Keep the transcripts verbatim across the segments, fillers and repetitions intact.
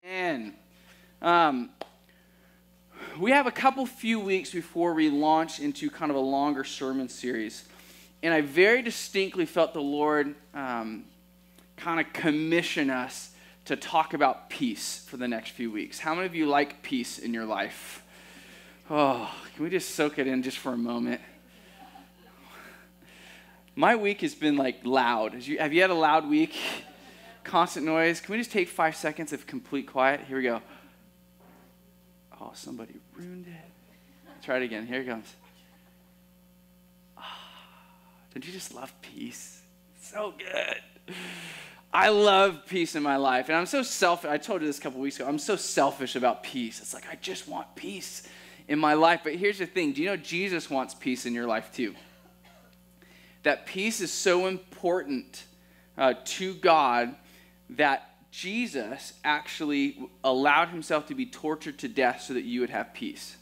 And um, we have a couple few weeks before we launch into kind of a longer sermon series. And I very distinctly felt the Lord um, kind of commission us to talk about peace for the next few weeks. How many of you like peace in your life? Oh, can we just soak it in just for a moment? My week has been like loud. Have you, have you had a loud week? Constant noise. Can we just take five seconds of complete quiet? Here we go. Oh, somebody ruined it. Try it again. Here it comes. Oh, don't you just love peace? So good. I love peace in my life. And I'm so selfish. I told you this a couple weeks ago. I'm so selfish about peace. It's like, I just want peace in my life. But here's the thing. Do you know Jesus wants peace in your life too? That peace is so important uh, to God that Jesus actually allowed himself to be tortured to death so that you would have peace.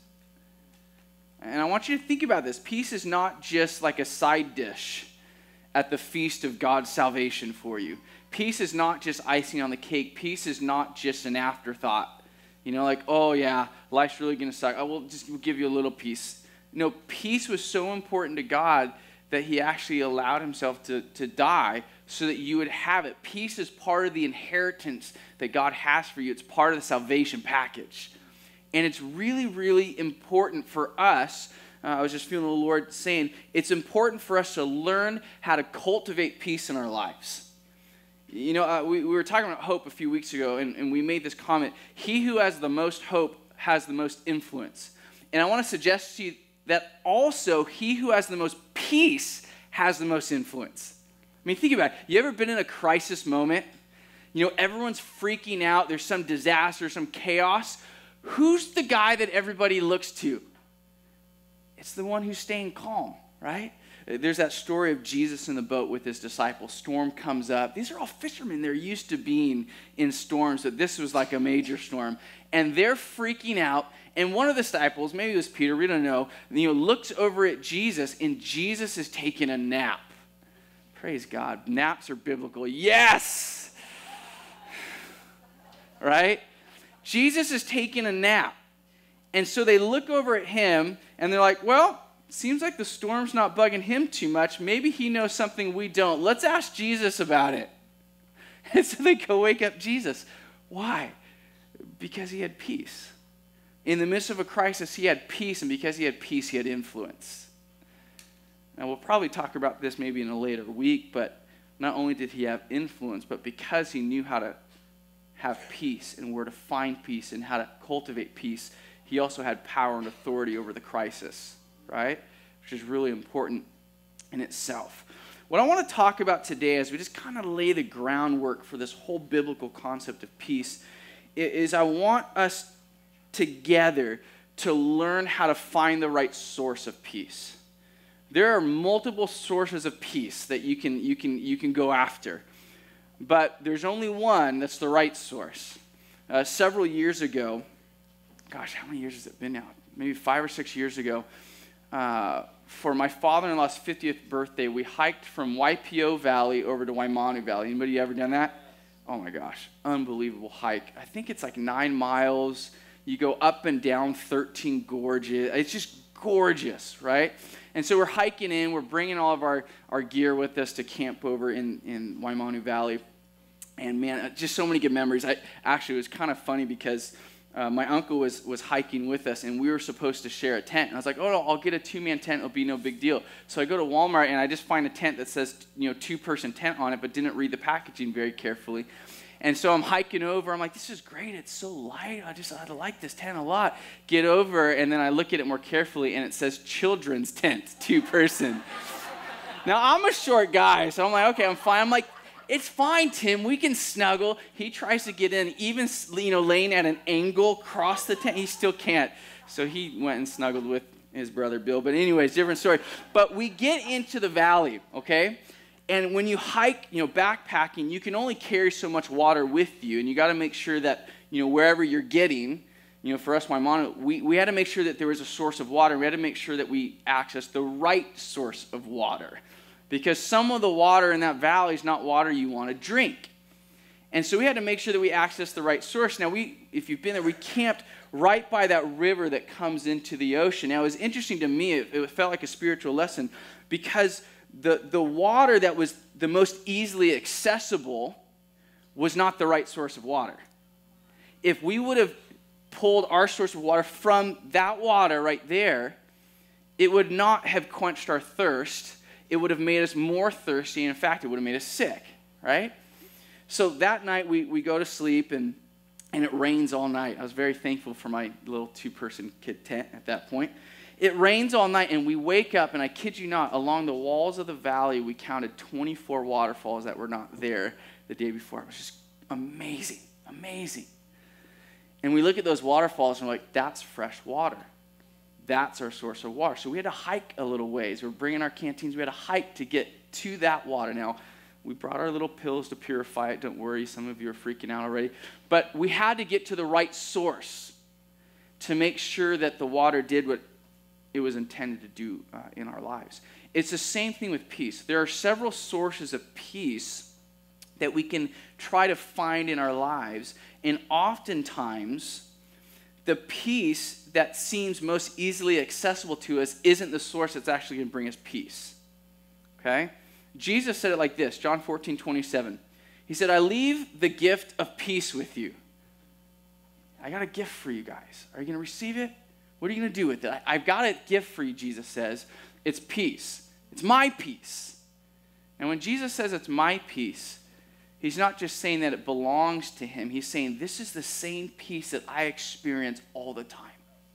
And I want you to think about this. Peace is not just like a side dish at the feast of God's salvation for you. Peace is not just icing on the cake. Peace is not just an afterthought. You know, like, oh yeah, life's really going to suck. I will just give you a little peace. No, peace was so important to God that he actually allowed himself to, to die so that you would have it. Peace is part of the inheritance that God has for you. It's part of the salvation package. And it's really, really important for us. Uh, I was just feeling the Lord saying, it's important for us to learn how to cultivate peace in our lives. You know, uh, we, we were talking about hope a few weeks ago, and, and we made this comment. He who has the most hope has the most influence. And I want to suggest to you that also he who has the most peace has the most influence. I mean, think about it. You ever been in a crisis moment? You know, everyone's freaking out. There's some disaster, some chaos. Who's the guy that everybody looks to? It's the one who's staying calm, right? There's that story of Jesus in the boat with his disciples. Storm comes up. These are all fishermen. They're used to being in storms, but this was like a major storm. And they're freaking out. And one of the disciples, maybe it was Peter, we don't know, you know, looks over at Jesus, and Jesus is taking a nap. Praise God. Naps are biblical. Yes! Right? Jesus is taking a nap. And so they look over at him, and they're like, well, seems like the storm's not bugging him too much. Maybe he knows something we don't. Let's ask Jesus about it. And so they go wake up Jesus. Why? Because he had peace. In the midst of a crisis, he had peace, and because he had peace, he had influence. Now, we'll probably talk about this maybe in a later week, but not only did he have influence, but because he knew how to have peace and where to find peace and how to cultivate peace, he also had power and authority over the crisis, right? Which is really important in itself. What I want to talk about today as we just kind of lay the groundwork for this whole biblical concept of peace is I want us together to learn how to find the right source of peace. There are multiple sources of peace that you can you can you can go after, but there's only one that's the right source. Uh, several years ago, gosh, how many years has it been now? Maybe five or six years ago, uh, for my father-in-law's fiftieth birthday, we hiked from Waipio Valley over to Waimanu Valley. Anybody ever done that? Oh my gosh, unbelievable hike. I think it's like nine miles. You go up and down thirteen gorges. It's just gorgeous, right? And so we're hiking in. We're bringing all of our, our gear with us to camp over in, in Waimanu Valley. And man, just so many good memories. I Actually, it was kind of funny because uh, my uncle was, was hiking with us, and we were supposed to share a tent. And I was like, oh, no, I'll get a two-man tent. It'll be no big deal. So I go to Walmart, and I just find a tent that says, you know, two-person tent on it, but didn't read the packaging very carefully. And so I'm hiking over. I'm like, this is great. It's so light. I just I like this tent a lot. Get over, and then I look at it more carefully, and it says children's tent, two-person. Now, I'm a short guy, so I'm like, okay, I'm fine. I'm like, it's fine, Tim. We can snuggle. He tries to get in, even you know, laying at an angle across the tent. He still can't. So he went and snuggled with his brother Bill. But anyways, different story. But we get into the valley, okay? And when you hike, you know, backpacking, you can only carry so much water with you, and you got to make sure that, you know, wherever you're getting, you know, for us, Waimanu, we, we had to make sure that there was a source of water. We had to make sure that we accessed the right source of water, because some of the water in that valley is not water you want to drink. And so we had to make sure that we accessed the right source. Now, we, if you've been there, we camped right by that river that comes into the ocean. Now, it was interesting to me. It, it felt like a spiritual lesson because the, the water that was the most easily accessible was not the right source of water. If we would have pulled our source of water from that water right there, it would not have quenched our thirst. It would have made us more thirsty. And in fact, it would have made us sick, right? So that night we, we go to sleep and, and it rains all night. I was very thankful for my little two-person kid tent at that point. It rains all night and we wake up, and I kid you not, along the walls of the valley we counted twenty-four waterfalls that were not there the day before. It was just amazing, amazing. And we look at those waterfalls and we're like, that's fresh water. That's our source of water. So we had to hike a little ways. We're bringing our canteens. We had to hike to get to that water. Now, we brought our little pills to purify it. Don't worry, some of you are freaking out already. But we had to get to the right source to make sure that the water did what it was intended to do uh, in our lives. It's the same thing with peace. There are several sources of peace that we can try to find in our lives. And oftentimes, the peace that seems most easily accessible to us isn't the source that's actually going to bring us peace. Okay? Jesus said it like this, John fourteen twenty-seven. He said, I leave the gift of peace with you. I got a gift for you guys. Are you going to receive it? What are you going to do with it? I, I've got a gift for you, Jesus says. It's peace. It's my peace. And when Jesus says it's my peace, he's not just saying that it belongs to him. He's saying this is the same peace that I experience all the time.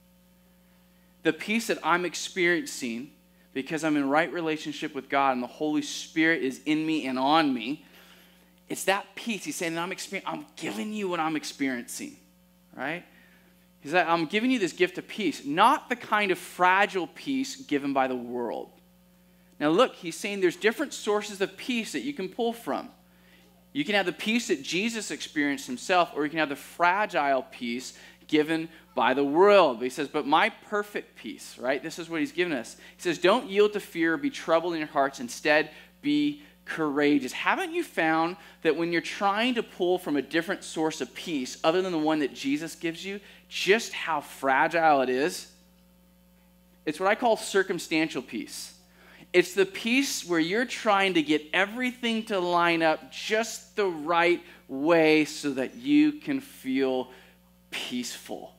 The peace that I'm experiencing because I'm in right relationship with God and the Holy Spirit is in me and on me. It's that peace. He's saying that I'm experiencing, I'm giving you what I'm experiencing, right? He's like, I'm giving you this gift of peace, not the kind of fragile peace given by the world. Now look, he's saying there's different sources of peace that you can pull from. You can have the peace that Jesus experienced himself, or you can have the fragile peace given by the world. But he says, but my perfect peace, right? This is what he's given us. He says, don't yield to fear or be troubled in your hearts. Instead, be courageous. Haven't you found that when you're trying to pull from a different source of peace, other than the one that Jesus gives you, just how fragile it is? It's what I call circumstantial peace. It's the peace where you're trying to get everything to line up just the right way so that you can feel peaceful.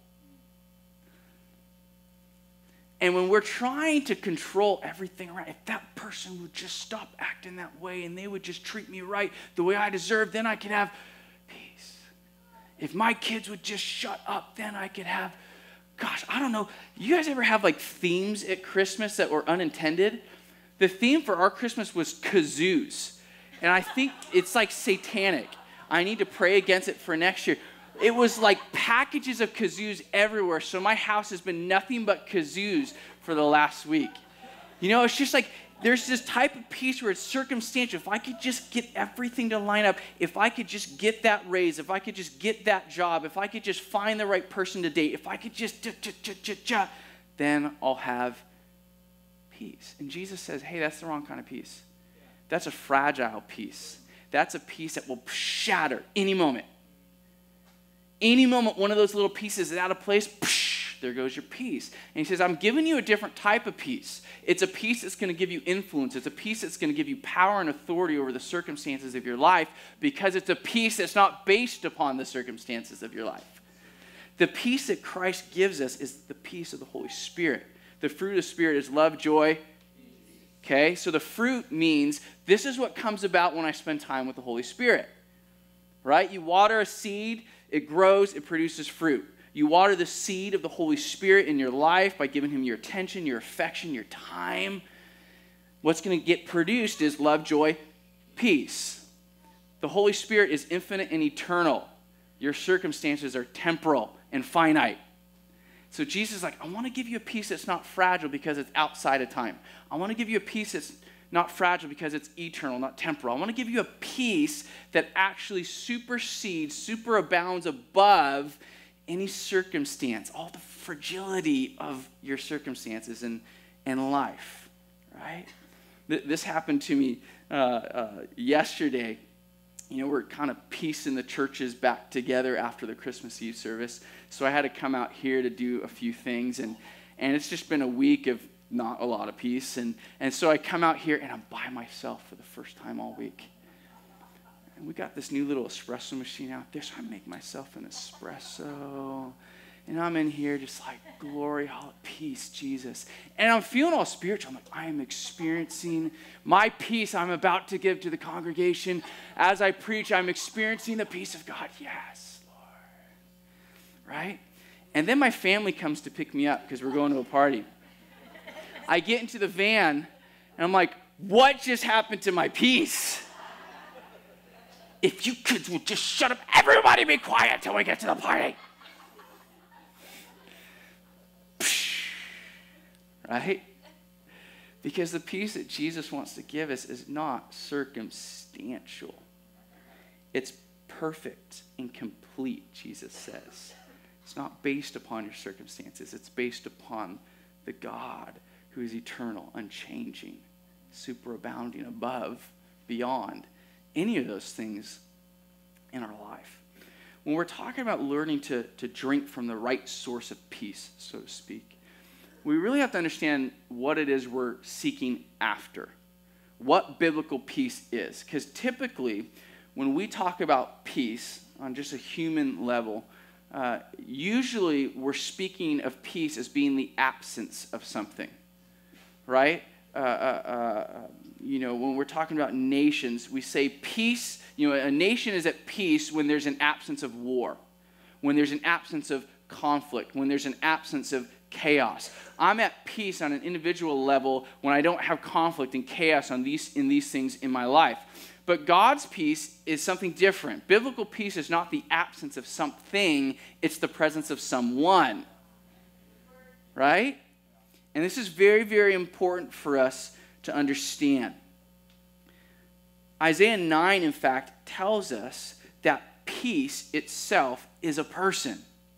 And when we're trying to control everything around, if that person would just stop acting that way and they would just treat me right the way I deserve, then I could have peace. If my kids would just shut up, then I could have, gosh, I don't know. You guys ever have like themes at Christmas that were unintended? The theme for our Christmas was kazoos. And I think it's like satanic. I need to pray against it for next year. It was like packages of kazoos everywhere. So my house has been nothing but kazoos for the last week. You know, it's just like there's this type of peace where it's circumstantial. If I could just get everything to line up, if I could just get that raise, if I could just get that job, if I could just find the right person to date, if I could just, then I'll have peace. And Jesus says, hey, that's the wrong kind of peace. That's a fragile peace. That's a peace that will shatter any moment. Any moment one of those little pieces is out of place, psh, there goes your peace. And he says, I'm giving you a different type of peace. It's a peace that's going to give you influence. It's a peace that's going to give you power and authority over the circumstances of your life because it's a peace that's not based upon the circumstances of your life. The peace that Christ gives us is the peace of the Holy Spirit. The fruit of the Spirit is love, joy. Okay, so the fruit means this is what comes about when I spend time with the Holy Spirit. Right? You water a seed, it grows, it produces fruit. You water the seed of the Holy Spirit in your life by giving him your attention, your affection, your time. What's going to get produced is love, joy, peace. The Holy Spirit is infinite and eternal. Your circumstances are temporal and finite. So Jesus is like, I want to give you a peace that's not fragile because it's outside of time. I want to give you a peace that's not fragile because it's eternal, not temporal. I want to give you a peace that actually supersedes, superabounds above any circumstance, all the fragility of your circumstances and, and life, right? Th- this happened to me uh, uh, yesterday. you know, we're kind of piecing the churches back together after the Christmas Eve service. So I had to come out here to do a few things, and, and it's just been a week of not a lot of peace. And, and so I come out here, and I'm by myself for the first time all week. And we got this new little espresso machine out there, so I make myself an espresso. And I'm in here just like, glory, hallelujah, peace, Jesus. And I'm feeling all spiritual. I'm like, I am experiencing my peace I'm about to give to the congregation. As I preach, I'm experiencing the peace of God. Yes, Lord. Right? And then my family comes to pick me up because we're going to a party. I get into the van, and I'm like, what just happened to my peace? If you kids would just shut up, everybody be quiet until we get to the party. Right? Because the peace that Jesus wants to give us is not circumstantial. It's perfect and complete, Jesus says. It's not based upon your circumstances. It's based upon the God who is eternal, unchanging, superabounding above, beyond any of those things in our life. When we're talking about learning to, to drink from the right source of peace, so to speak, we really have to understand what it is we're seeking after, what biblical peace is. Because typically, when we talk about peace on just a human level, uh, usually we're speaking of peace as being the absence of something, right? Uh, uh, uh, you know, when we're talking about nations, we say peace, you know, a nation is at peace when there's an absence of war, when there's an absence of conflict, when there's an absence of chaos. I'm at peace on an individual level when I don't have conflict and chaos on these in these things in my life. But God's peace is something different. Biblical peace is not the absence of something, it's the presence of someone. Right? And this is very, very important for us to understand. Isaiah nine, in fact, tells us that peace itself is a person.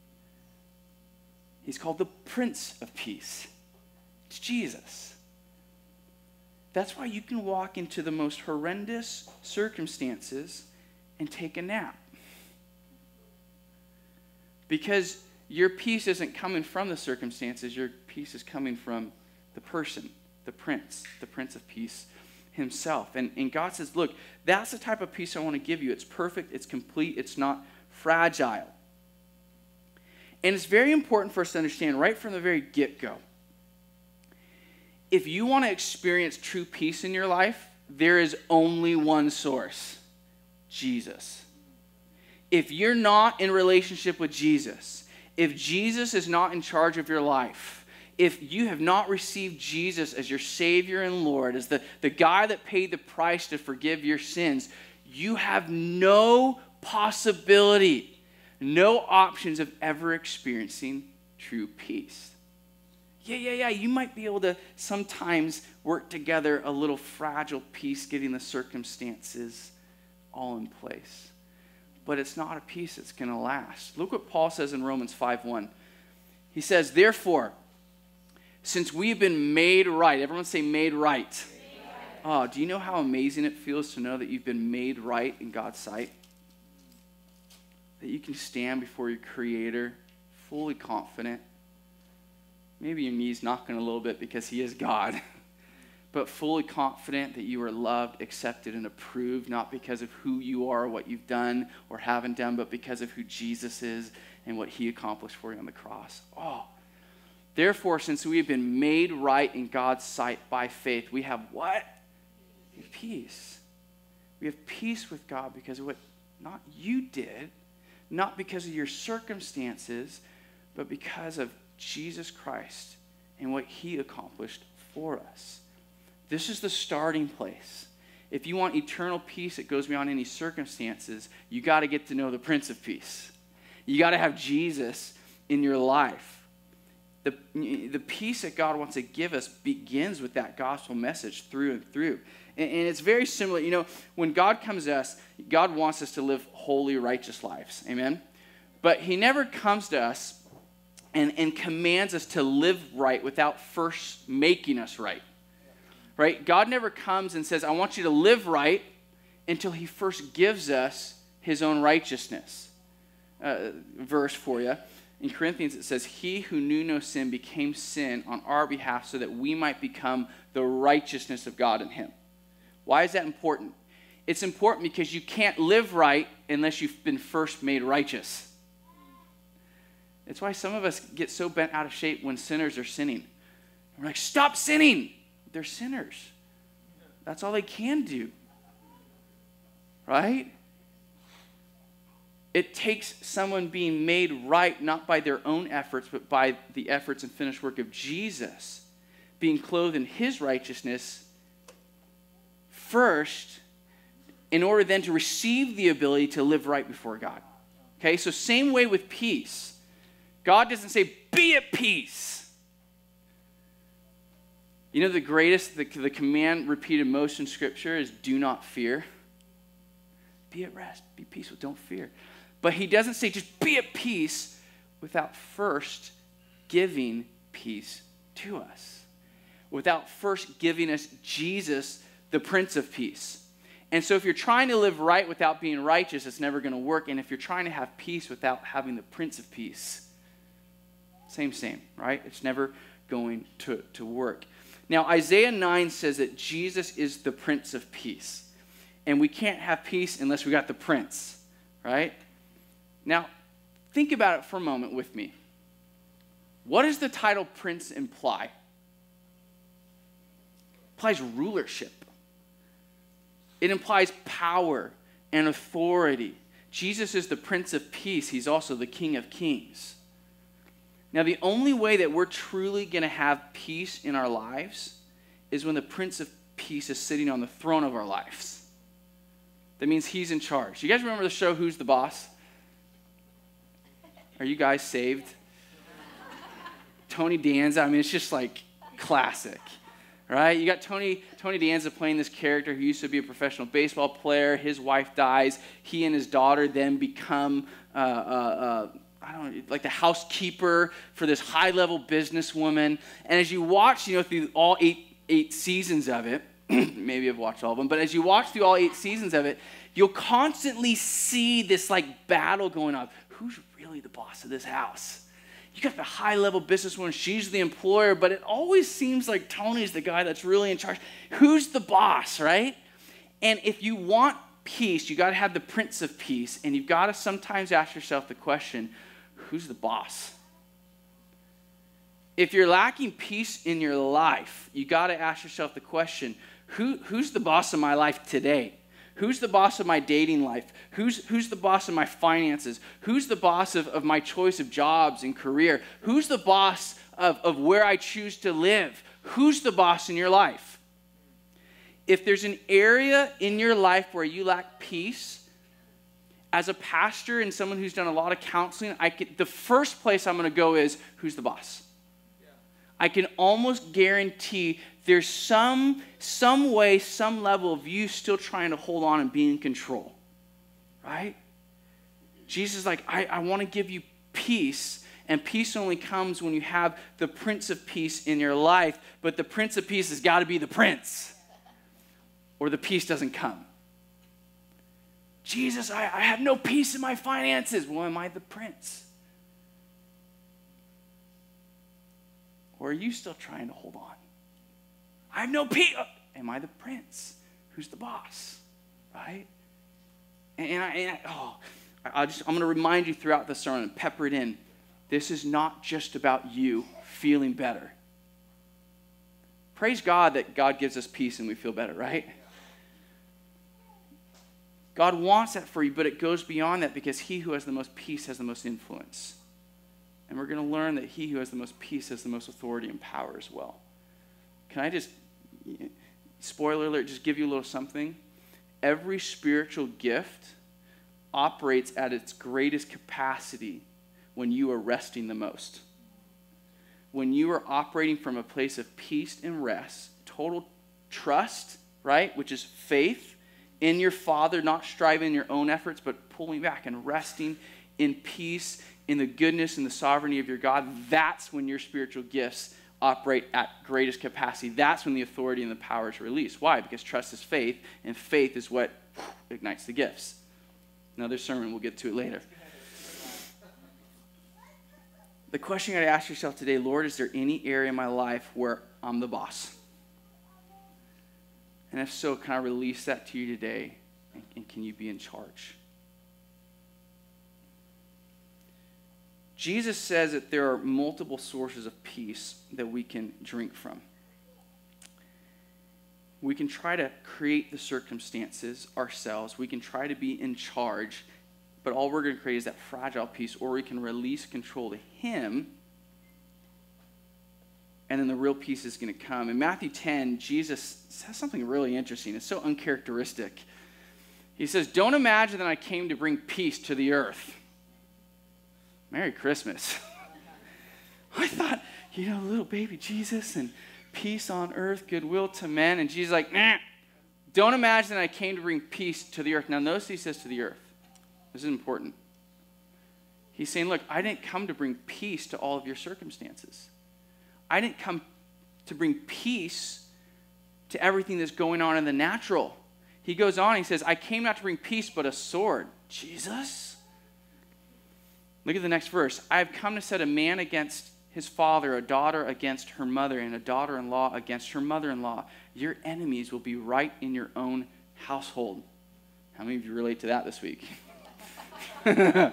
He's called the Prince of Peace. It's Jesus. That's why you can walk into the most horrendous circumstances and take a nap. Because your peace isn't coming from the circumstances. Your peace is coming from the person, the Prince, the Prince of Peace himself. And, and God says, look, that's the type of peace I want to give you. It's perfect. It's complete. It's not fragile. And it's very important for us to understand right from the very get-go. If you want to experience true peace in your life, there is only one source, Jesus. If you're not in relationship with Jesus, if Jesus is not in charge of your life, if you have not received Jesus as your Savior and Lord, as the, the guy that paid the price to forgive your sins, you have no possibility no options of ever experiencing true peace. Yeah, yeah, yeah, you might be able to sometimes work together a little fragile peace, getting the circumstances all in place. But it's not a peace that's going to last. Look what Paul says in Romans five one. He says, therefore, since we have been made right, everyone say made right. Made right. Oh, do you know how amazing it feels to know that you've been made right in God's sight? That you can stand before your Creator fully confident. Maybe your knees knocking a little bit because He is God. But fully confident that you are loved, accepted, and approved, not because of who you are, or what you've done or haven't done, but because of who Jesus is and what He accomplished for you on the cross. Oh, therefore, since we have been made right in God's sight by faith, we have what? We have peace. We have peace with God because of what not you did, not because of your circumstances, but because of Jesus Christ and what He accomplished for us. This is the starting place. If you want eternal peace that goes beyond any circumstances, you got to get to know the Prince of Peace. You got to have Jesus in your life. The, the peace that God wants to give us begins with that gospel message through and through. And, and it's very similar. You know, when God comes to us, God wants us to live holy, righteous lives. Amen? But He never comes to us and, and commands us to live right without first making us right. Right? God never comes and says, I want you to live right, until he first gives us his own righteousness. Uh, verse for you. In Corinthians it says, he who knew no sin became sin on our behalf so that we might become the righteousness of God in him. Why is that important? It's important because you can't live right unless you've been first made righteous. It's why some of us get so bent out of shape when sinners are sinning. We're like, stop sinning. They're sinners. That's all they can do. Right? It takes someone being made right not by their own efforts, but by the efforts and finished work of Jesus, being clothed in his righteousness first, in order then to receive the ability to live right before God. Okay, so same way with peace. God doesn't say, be at peace. You know the greatest, the, the command repeated most in Scripture is do not fear. Be at rest, be peaceful, don't fear. But he doesn't say just be at peace without first giving peace to us. Without first giving us Jesus, the Prince of Peace. And so if you're trying to live right without being righteous, it's never going to work. And if you're trying to have peace without having the Prince of Peace, same, same, right? It's never going to, to work. Now, Isaiah nine says that Jesus is the Prince of Peace. And we can't have peace unless we got the Prince, right? Now, think about it for a moment with me. What does the title Prince imply? It implies rulership. It implies power and authority. Jesus is the Prince of Peace. He's also the King of Kings. Now, the only way that we're truly going to have peace in our lives is when the Prince of Peace is sitting on the throne of our lives. That means he's in charge. You guys remember the show Who's the Boss? Are you guys saved? Tony Danza, I mean, it's just like classic. Right? You got Tony Tony Danza playing this character who used to be a professional baseball player. His wife dies. He and his daughter then become, uh, uh, uh, I don't know, like the housekeeper for this high-level businesswoman. And as you watch, you know, through all eight eight seasons of it, maybe I've watched all of them, but as you watch through all eight seasons of it, you'll constantly see this like battle going on. Who's really the boss of this house? You got the high-level businesswoman, she's the employer, but it always seems like Tony's the guy that's really in charge. Who's the boss, right? And if you want peace, you got to have the Prince of Peace, and you've got to sometimes ask yourself the question, who's the boss? If you're lacking peace in your life, you got to ask yourself the question, who, who's the boss of my life today? Who's the boss of my dating life? Who's, who's the boss of my finances? Who's the boss of, of my choice of jobs and career? Who's the boss of, of where I choose to live? Who's the boss in your life? If there's an area in your life where you lack peace, as a pastor and someone who's done a lot of counseling, I could, the first place I'm going to go is, who's the boss? Yeah. I can almost guarantee there's some, some way, some level of you still trying to hold on and be in control, right? Jesus is like, I, I want to give you peace, and peace only comes when you have the Prince of Peace in your life, but the Prince of Peace has got to be the Prince, or the peace doesn't come. Jesus, I, I have no peace in my finances. Well, am I the Prince? Or are you still trying to hold on? I have no peace. Am I the Prince? Who's the boss? Right? And, and, I, and I, oh, I just, I'm going to remind you throughout the sermon, pepper it in. This is not just about you feeling better. Praise God that God gives us peace and we feel better, right? God wants that for you, but it goes beyond that because he who has the most peace has the most influence. And we're going to learn that he who has the most peace has the most authority and power as well. Can I just, spoiler alert, just give you a little something? Every spiritual gift operates at its greatest capacity when you are resting the most. When you are operating from a place of peace and rest, total trust, right, which is faith in your Father, not striving in your own efforts, but pulling back and resting in peace, in the goodness and the sovereignty of your God, that's when your spiritual gifts operate at greatest capacity. That's when the authority and the power is released. Why? Because trust is faith, and faith is what ignites the gifts. Another sermon, we'll get to it later. The question you got to ask yourself today, Lord, is there any area in my life where I'm the boss? And if so, can I release that to you today? And, and can you be in charge? Jesus says that there are multiple sources of peace that we can drink from. We can try to create the circumstances ourselves. We can try to be in charge. But all we're going to create is that fragile peace, or we can release control to him, and then the real peace is going to come. In Matthew ten, Jesus says something really interesting. It's so uncharacteristic. He says, don't imagine that I came to bring peace to the earth. Merry Christmas. I thought, you know, little baby Jesus and peace on earth, goodwill to men. And Jesus is like, nah, don't imagine that I came to bring peace to the earth. Now notice he says to the earth. This is important. He's saying, look, I didn't come to bring peace to all of your circumstances. I didn't come to bring peace to everything that's going on in the natural. He goes on, he says, I came not to bring peace, but a sword. Jesus? Look at the next verse. I have come to set a man against his father, a daughter against her mother, and a daughter-in-law against her mother-in-law. Your enemies will be right in your own household. How many of you relate to that this week? Okay,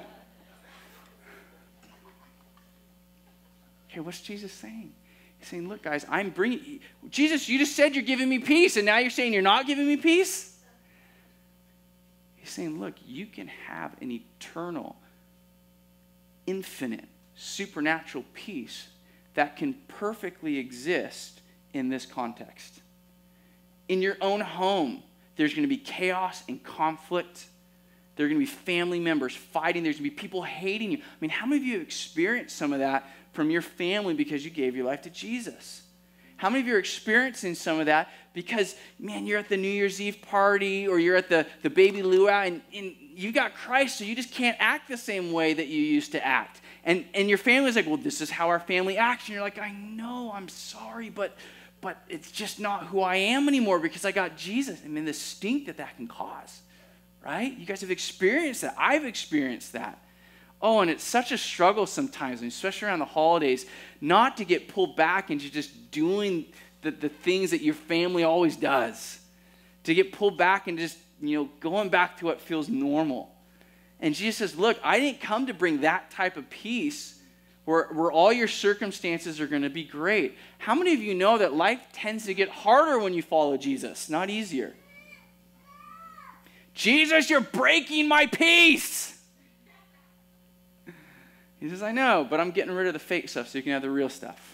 what's Jesus saying? He's saying, look, guys, I'm bringing... Jesus, you just said you're giving me peace, and now you're saying you're not giving me peace? He's saying, look, you can have an eternal, infinite, supernatural peace that can perfectly exist in this context. In your own home, there's going to be chaos and conflict. There are going to be family members fighting. There's going to be people hating you. I mean, how many of you have experienced some of that from your family because you gave your life to Jesus? How many of you are experiencing some of that because, man, you're at the New Year's Eve party or you're at the, the baby luau and, and you got Christ, so you just can't act the same way that you used to act. And, and your family's like, well, this is how our family acts. And you're like, I know, I'm sorry, but, but it's just not who I am anymore because I got Jesus. I mean, the stink that that can cause, right? You guys have experienced that. I've experienced that. Oh, and it's such a struggle sometimes, and especially around the holidays, not to get pulled back into just doing the, the things that your family always does. To get pulled back and just, you know, going back to what feels normal. And Jesus says, look, I didn't come to bring that type of peace where, where all your circumstances are going to be great. How many of you know that life tends to get harder when you follow Jesus, not easier? Jesus, you're breaking my peace. He says, I know, but I'm getting rid of the fake stuff so you can have the real stuff.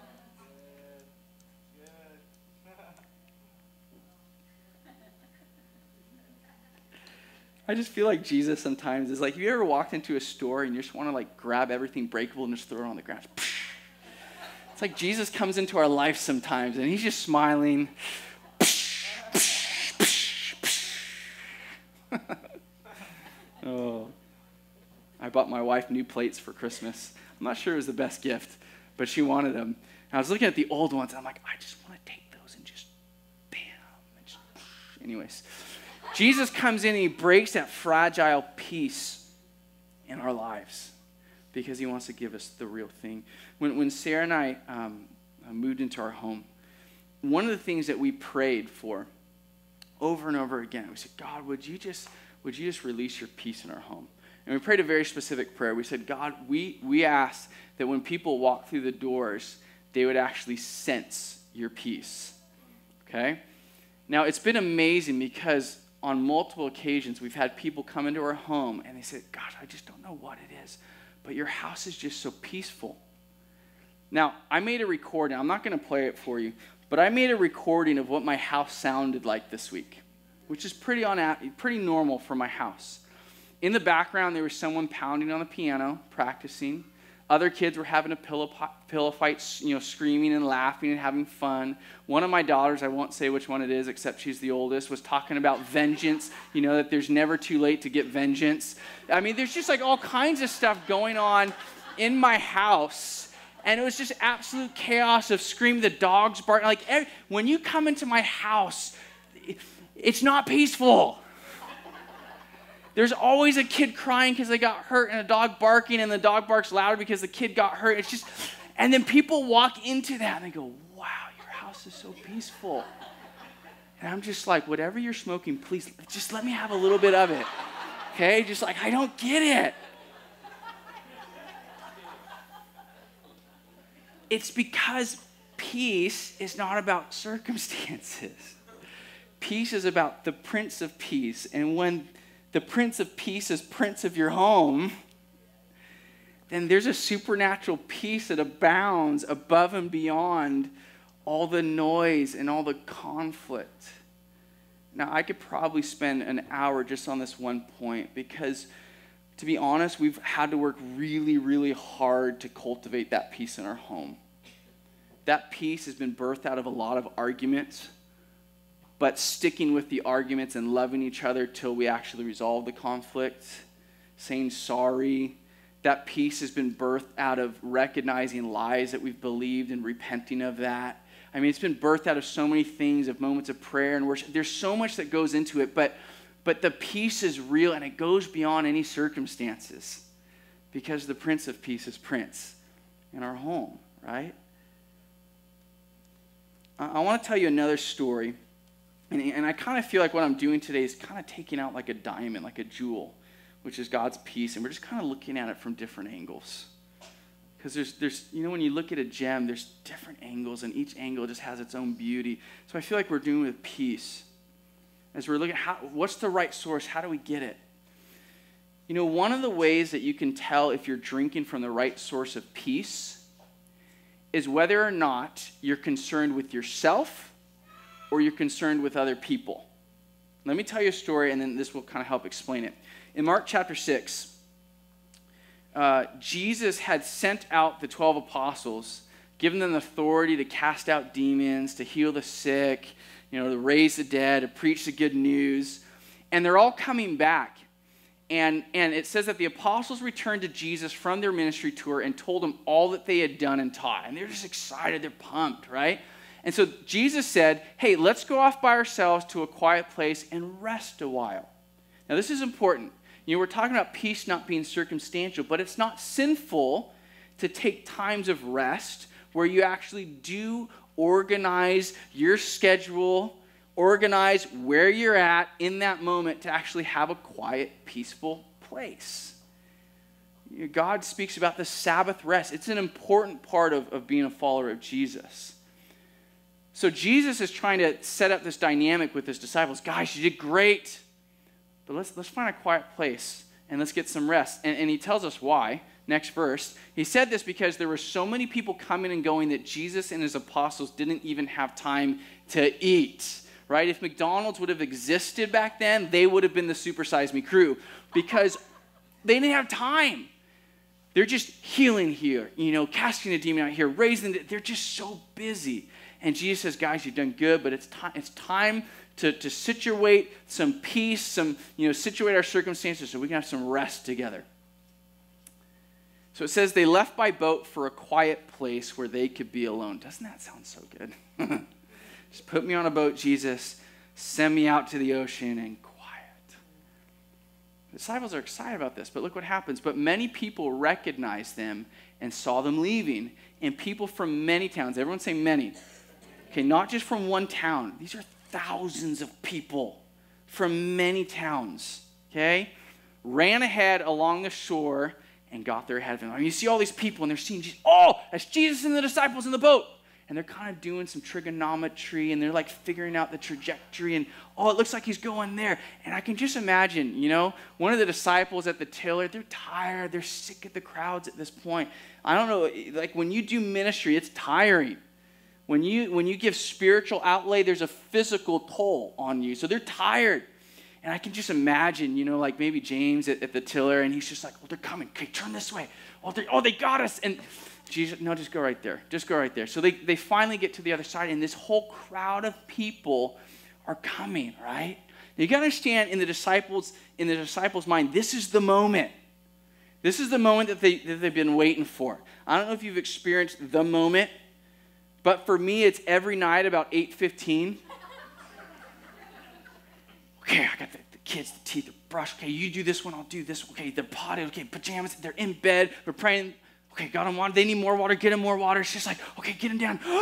I just feel like Jesus sometimes is like, have you ever walked into a store and you just want to like grab everything breakable and just throw it on the ground? It's like Jesus comes into our life sometimes and he's just smiling. Oh. I bought my wife new plates for Christmas. I'm not sure it was the best gift, but she wanted them. And I was looking at the old ones, and I'm like, I just want to take those and just bam. And just, anyways, Jesus comes in and he breaks that fragile peace in our lives because he wants to give us the real thing. When, when Sarah and I um, moved into our home, one of the things that we prayed for over and over again, we said, God, would you just, would you just release your peace in our home? And we prayed a very specific prayer. We said, God, we, we ask that when people walk through the doors, they would actually sense your peace. Okay? Now, it's been amazing because on multiple occasions, we've had people come into our home and they said, gosh, I just don't know what it is, but your house is just so peaceful. Now, I made a recording. I'm not going to play it for you, but I made a recording of what my house sounded like this week, which is pretty, on, pretty normal for my house. In the background, there was someone pounding on the piano, practicing. Other kids were having a pillow, pillow fight, you know, screaming and laughing and having fun. One of my daughters, I won't say which one it is, except she's the oldest, was talking about vengeance, you know, that there's never too late to get vengeance. I mean, there's just like all kinds of stuff going on in my house. And it was just absolute chaos of screaming, the dogs barking. Like, every, when you come into my house, it, it's not peaceful. There's always a kid crying because they got hurt and a dog barking and the dog barks louder because the kid got hurt. It's just, and then people walk into that and they go, wow, your house is so peaceful. And I'm just like, whatever you're smoking, please just let me have a little bit of it. Okay? Just like, I don't get it. It's because peace is not about circumstances. Peace is about the Prince of Peace. And when the Prince of Peace is Prince of your home, then there's a supernatural peace that abounds above and beyond all the noise and all the conflict. Now, I could probably spend an hour just on this one point because, to be honest, we've had to work really, really hard to cultivate that peace in our home. That peace has been birthed out of a lot of arguments, but sticking with the arguments and loving each other till we actually resolve the conflict, saying sorry. That peace has been birthed out of recognizing lies that we've believed and repenting of that. I mean, it's been birthed out of so many things, of moments of prayer and worship. There's so much that goes into it, but, but the peace is real and it goes beyond any circumstances because the Prince of Peace is Prince in our home, right? I, I want to tell you another story. And, and I kind of feel like what I'm doing today is kind of taking out like a diamond, like a jewel, which is God's peace. And we're just kind of looking at it from different angles. Because there's, there's, you know, when you look at a gem, there's different angles, and each angle just has its own beauty. So I feel like we're doing with peace. As we're looking at how, what's the right source? How do we get it? You know, one of the ways that you can tell if you're drinking from the right source of peace is whether or not you're concerned with yourself or you're concerned with other people. Let me tell you a story, and then this will kind of help explain it. In Mark chapter six, uh, Jesus had sent out the twelve apostles, given them authority to cast out demons, to heal the sick, you know, to raise the dead, to preach the good news. And they're all coming back. And, and it says that the apostles returned to Jesus from their ministry tour and told him all that they had done and taught. And they're just excited. They're pumped, right? And so Jesus said, hey, let's go off by ourselves to a quiet place and rest a while. Now, this is important. You know, we're talking about peace not being circumstantial, but it's not sinful to take times of rest where you actually do organize your schedule, organize where you're at in that moment to actually have a quiet, peaceful place. You know, God speaks about the Sabbath rest. It's an important part of, of being a follower of Jesus. So Jesus is trying to set up this dynamic with his disciples. Guys, you did great, but let's, let's find a quiet place and let's get some rest. And, and he tells us why. Next verse. He said this because there were so many people coming and going that Jesus and his apostles didn't even have time to eat. Right? If McDonald's would have existed back then, they would have been the Super Size Me crew because they didn't have time. They're just healing here, you know, casting a demon out here, raising it. They're just so busy. And Jesus says, guys, you've done good, but it's time, it's time to, to situate some peace, some, you know, situate our circumstances so we can have some rest together. So it says they left by boat for a quiet place where they could be alone. Doesn't that sound so good? Just put me on a boat, Jesus. Send me out to the ocean and quiet. The disciples are excited about this, but look what happens. But many people recognized them and saw them leaving. And people from many towns, everyone say many. Okay, not just from one town. These are thousands of people from many towns, okay? Ran ahead along the shore and got there ahead of him. I mean, you see all these people and they're seeing Jesus. Oh, that's Jesus and the disciples in the boat. And they're kind of doing some trigonometry and they're like figuring out the trajectory and, oh, it looks like he's going there. And I can just imagine, you know, one of the disciples at the tiller, they're tired. They're sick of the crowds at this point. I don't know, like when you do ministry, it's tiring. When you, when you give spiritual outlay, there's a physical toll on you. So they're tired. And I can just imagine, you know, like maybe James at, at the tiller, and he's just like, oh, they're coming. Okay, turn this way. Oh, they, oh, they got us. And Jesus, no, just go right there. Just go right there. So they, they finally get to the other side, and this whole crowd of people are coming, right? Now, you got to understand, in the disciples, in the disciples' mind, this is the moment. This is the moment that, they, that they've been waiting for. I don't know if you've experienced the moment, but for me, it's every night about eight fifteen. Okay, I got the, the kids, the teeth are brush. Okay, you do this one, I'll do this. Okay, they're potted. Okay, pajamas. They're in bed. We're praying. Okay, got them water. They need more water. Get them more water. It's just like, okay, get them down. They're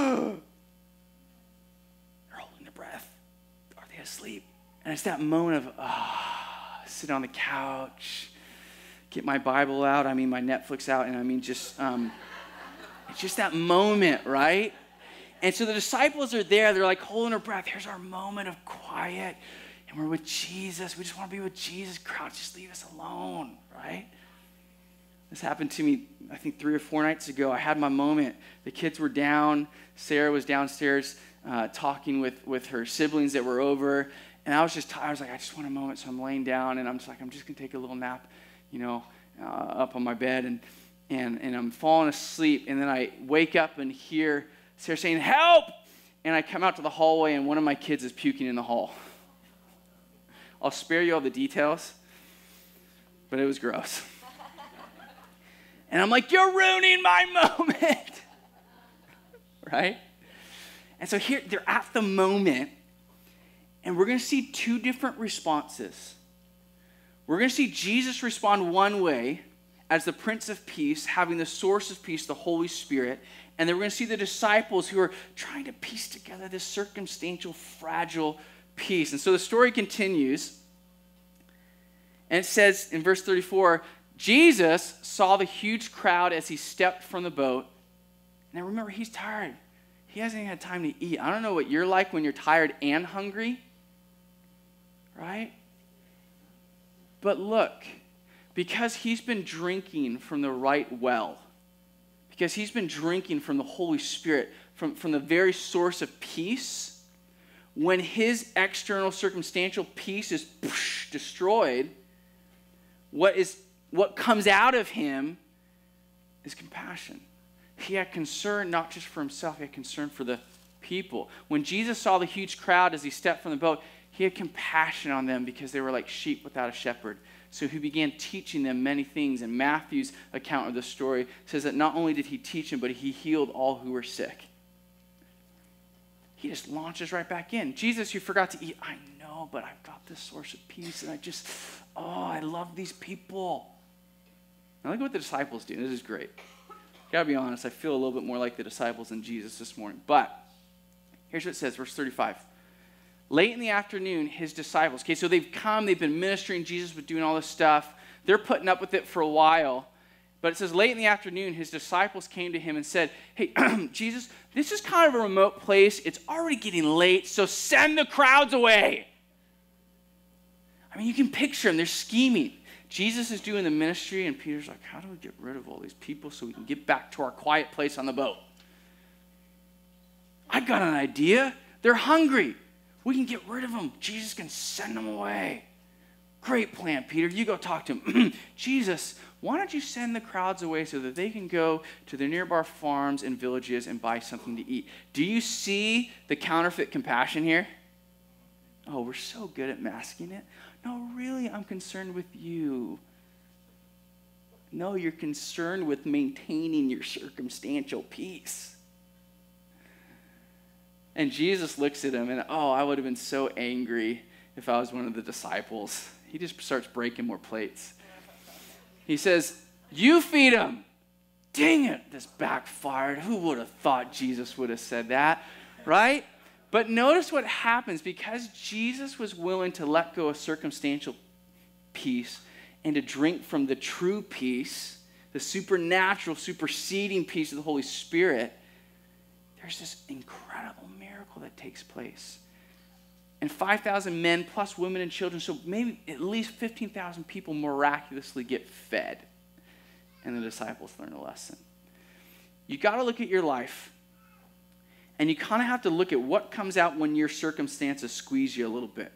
holding their breath. Are they asleep? And it's that moment of, ah, oh, sit on the couch, get my Bible out. I mean, my Netflix out. And I mean, just, um, it's just that moment, right? And so the disciples are there. They're like holding their breath. Here's our moment of quiet. And we're with Jesus. We just want to be with Jesus. Crowd, just leave us alone, right? This happened to me, I think, three or four nights ago. I had my moment. The kids were down. Sarah was downstairs uh, talking with, with her siblings that were over. And I was just tired. I was like, I just want a moment. So I'm laying down, and I'm just like, I'm just going to take a little nap, you know, uh, up on my bed. And, and, and I'm falling asleep. And then I wake up and hear Sarah saying, help! And I come out to the hallway, and one of my kids is puking in the hall. I'll spare you all the details, but it was gross. And I'm like, you're ruining my moment, right? And so here, they're at the moment, and we're going to see two different responses. We're going to see Jesus respond one way as the Prince of Peace, having the source of peace, the Holy Spirit, and then we're going to see the disciples who are trying to piece together this circumstantial, fragile peace. And so the story continues, and it says in verse thirty-four, Jesus saw the huge crowd as he stepped from the boat. Now remember, he's tired. He hasn't even had time to eat. I don't know what you're like when you're tired and hungry, right? But look, because he's been drinking from the right well, because he's been drinking from the Holy Spirit, from, from the very source of peace, when his external circumstantial peace is poosh, destroyed, what is what comes out of him is compassion. He had concern not just for himself, he had concern for the people. When Jesus saw the huge crowd as he stepped from the boat, he had compassion on them because they were like sheep without a shepherd. So he began teaching them many things. And Matthew's account of the story says that not only did he teach them, but he healed all who were sick. He just launches right back in. Jesus, you forgot to eat. I know, but I've got this source of peace, and I just, oh, I love these people. Now look at what the disciples do. This is great. Gotta be honest, I feel a little bit more like the disciples than Jesus this morning. But here's what it says, verse thirty-five. Late in the afternoon, his disciples, okay, so they've come, they've been ministering, Jesus was doing all this stuff. They're putting up with it for a while. But it says, late in the afternoon, his disciples came to him and said, hey, Jesus, this is kind of a remote place. It's already getting late, so send the crowds away. I mean, you can picture them. They're scheming. Jesus is doing the ministry, and Peter's like, how do we get rid of all these people so we can get back to our quiet place on the boat? I got an idea. They're hungry. We can get rid of them. Jesus can send them away. Great plan, Peter. You go talk to him. Jesus, why don't you send the crowds away so that they can go to their nearby farms and villages and buy something to eat? Do you see the counterfeit compassion here? Oh, we're so good at masking it. No, really, I'm concerned with you. No, you're concerned with maintaining your circumstantial peace. And Jesus looks at him, and oh, I would have been so angry if I was one of the disciples. He just starts breaking more plates. He says, you feed them. Dang it, this backfired. Who would have thought Jesus would have said that, right? But notice what happens. Because Jesus was willing to let go of circumstantial peace and to drink from the true peace, the supernatural, superseding peace of the Holy Spirit, there's this incredible miracle that takes place. And five thousand men plus women and children, so maybe at least fifteen thousand people miraculously get fed. And the disciples learn a lesson. You got to look at your life, and you kind of have to look at what comes out when your circumstances squeeze you a little bit.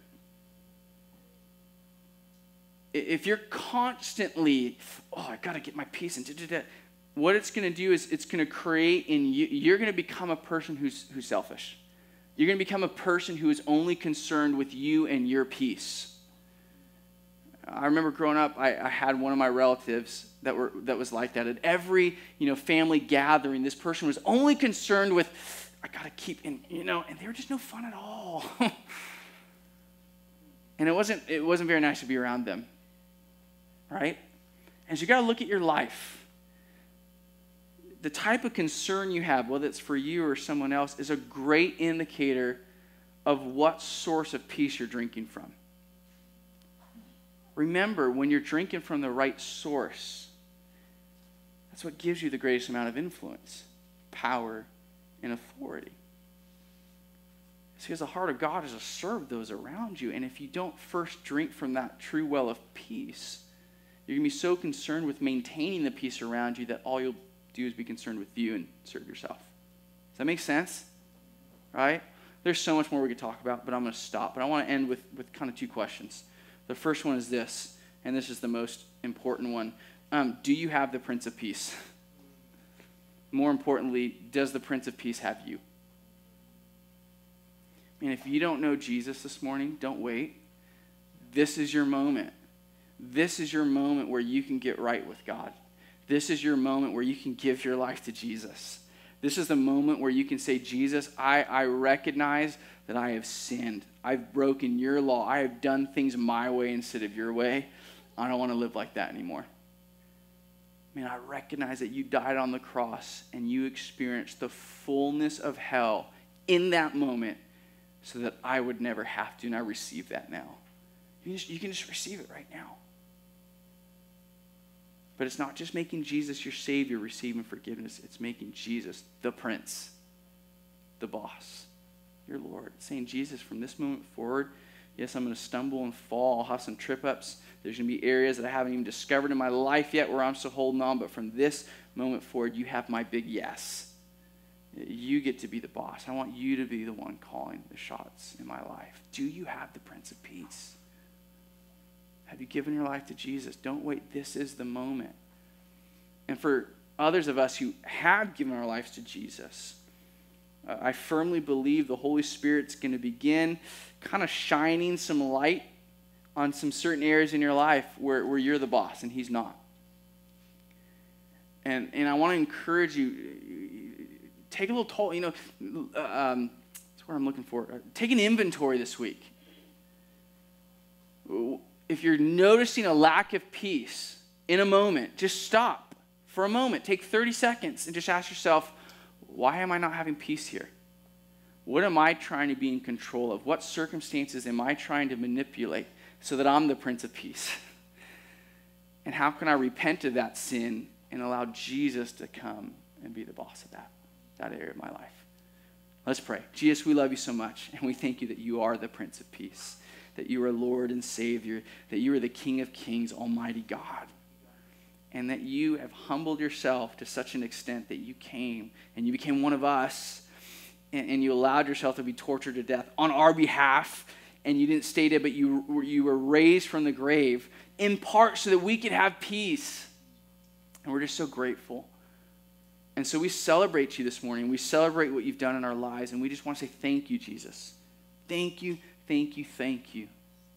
If you're constantly, oh, I got to get my peace, and da, da, da, what it's going to do is it's going to create in you, you're going to become a person who's who's selfish. You're going to become a person who is only concerned with you and your peace. I remember growing up, I, I had one of my relatives that were that was like that. At every you know family gathering, this person was only concerned with, I got to keep in, you know, and they were just no fun at all. And it wasn't, it wasn't very nice to be around them, right? And so you got to look at your life. The type of concern you have, whether it's for you or someone else, is a great indicator of what source of peace you're drinking from. Remember, when you're drinking from the right source, that's what gives you the greatest amount of influence, power, and authority. It's because the heart of God is to serve those around you. And if you don't first drink from that true well of peace, you're going to be so concerned with maintaining the peace around you that all you'll do is be concerned with you and serve yourself. Does that make sense? Right? There's so much more we could talk about, but I'm going to stop. But I want to end with, with kind of two questions. The first one is this, and this is the most important one. Um, do you have the Prince of Peace? More importantly, does the Prince of Peace have you? And if you don't know Jesus this morning, don't wait. This is your moment. This is your moment where you can get right with God. This is your moment where you can give your life to Jesus. This is the moment where you can say, Jesus, I, I recognize that I have sinned. I've broken your law. I have done things my way instead of your way. I don't want to live like that anymore. Man, I recognize that you died on the cross and you experienced the fullness of hell in that moment so that I would never have to, and I receive that now. You can just, you can just receive it right now. But it's not just making Jesus your Savior, receiving forgiveness. It's making Jesus the Prince, the boss, your Lord. It's saying, Jesus, from this moment forward, yes, I'm going to stumble and fall. I'll have some trip-ups. There's going to be areas that I haven't even discovered in my life yet where I'm still holding on. But from this moment forward, you have my big yes. You get to be the boss. I want you to be the one calling the shots in my life. Do you have the Prince of Peace? Have you given your life to Jesus? Don't wait. This is the moment. And for others of us who have given our lives to Jesus, uh, I firmly believe the Holy Spirit's going to begin kind of shining some light on some certain areas in your life where, where you're the boss and he's not. And, and I want to encourage you, take a little toll, you know, um, that's what I'm looking for. Take an inventory this week. If you're noticing a lack of peace in a moment, just stop for a moment. Take thirty seconds and just ask yourself, why am I not having peace here? What am I trying to be in control of? What circumstances am I trying to manipulate so that I'm the Prince of Peace? And how can I repent of that sin and allow Jesus to come and be the boss of that, that area of my life? Let's pray. Jesus, we love you so much, and we thank you that you are the Prince of Peace, that you are Lord and Savior, that you are the King of Kings, Almighty God, and that you have humbled yourself to such an extent that you came and you became one of us, and, and you allowed yourself to be tortured to death on our behalf, and you didn't stay dead, but you, you were raised from the grave in part so that we could have peace. And we're just so grateful. And so we celebrate you this morning. We celebrate what you've done in our lives, and we just want to say thank you, Jesus. Thank you. Thank you, thank you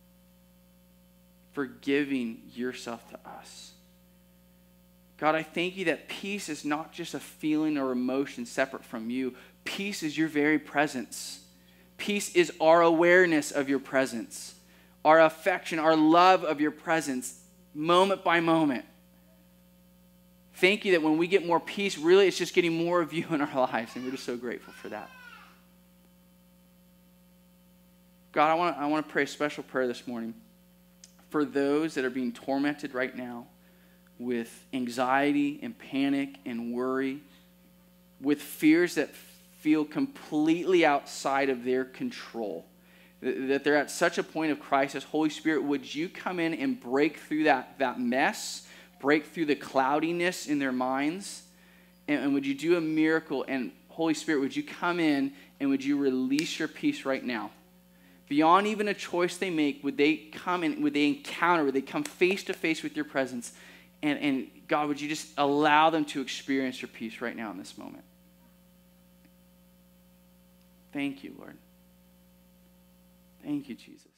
for giving yourself to us. God, I thank you that peace is not just a feeling or emotion separate from you. Peace is your very presence. Peace is our awareness of your presence, our affection, our love of your presence, moment by moment. Thank you that when we get more peace, really it's just getting more of you in our lives, and we're just so grateful for that. God, I want, I want to pray a special prayer this morning for those that are being tormented right now with anxiety and panic and worry, with fears that feel completely outside of their control, that they're at such a point of crisis. Holy Spirit, would you come in and break through that, that mess, break through the cloudiness in their minds, and, and would you do a miracle? And Holy Spirit, would you come in and would you release your peace right now? Beyond even a choice they make, would they come and would they encounter, would they come face to face with your presence? And, and God, would you just allow them to experience your peace right now in this moment? Thank you, Lord. Thank you, Jesus.